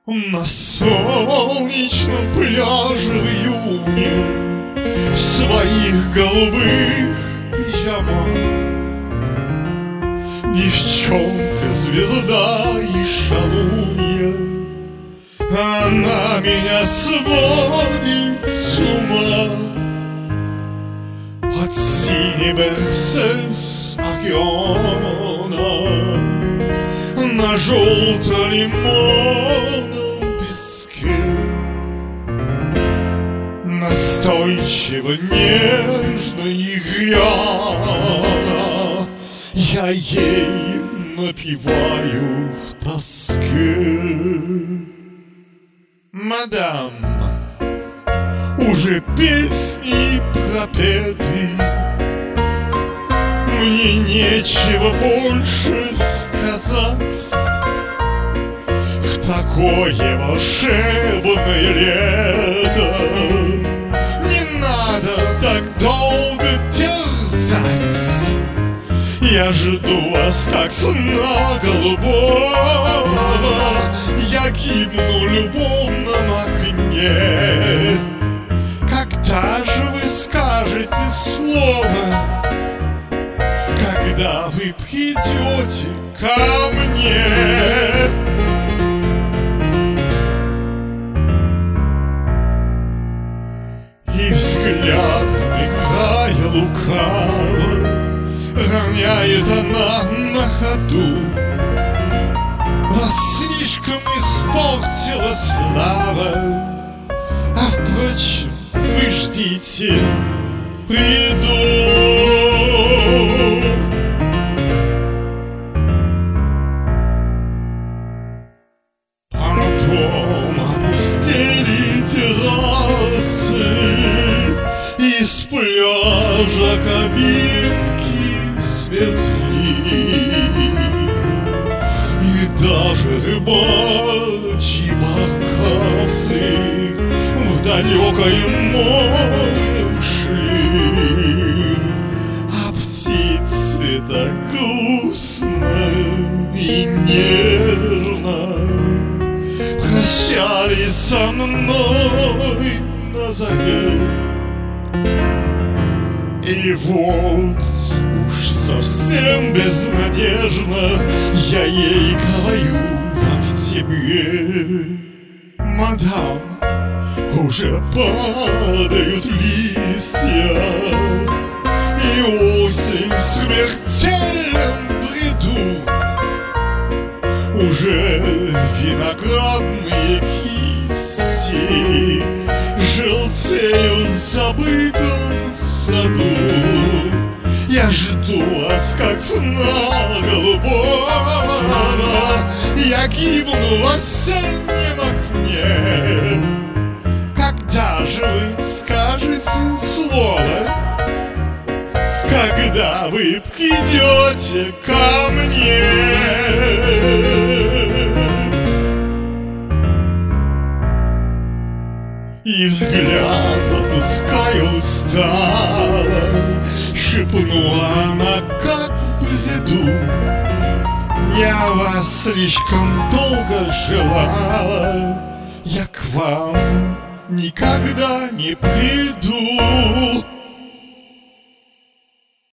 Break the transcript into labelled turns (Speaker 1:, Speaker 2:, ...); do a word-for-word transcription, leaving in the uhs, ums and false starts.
Speaker 1: На солнечном пляже в июне в своих голубых пижамах девчонка-звезда и шалунья, она меня сводит с ума. От синей Берсес океана на желто-лимонном песке настойчиво, нежно и рьяно я ей напеваю в тоске. Мадам, уже песни пропеты, мне нечего больше сказать. В такое волшебное лето не надо так долго терзать. Я жду вас, как сна голубого, я гибну в любовном огне. Когда же вы скажете слово, когда вы придете ко мне? И взглядом, играя лукаво, роняет она на ходу: вас слишком испортила слава, а впрочем, вы ждите, приду. Потом опустили террасы, из пляжа кабинки свезли, и даже рыбачьи баркасы в далекое море ушли. А птицы так грустно и нежно прощались со мной на заре. И вот уж совсем безнадежно я ей говорю в октябре: мадам, уже падают листья, и осень в смертельном бреду. Уже виноградные кисти желтеют в забытом саду. Я жду вас, как сна голубого, я гибну в осеннем окне. Когда же вы скажете слово, когда вы придете ко мне? И взгляд опускаю устало, шепнула она, как в бреду: я вас слишком долго желала, я к вам никогда не приду.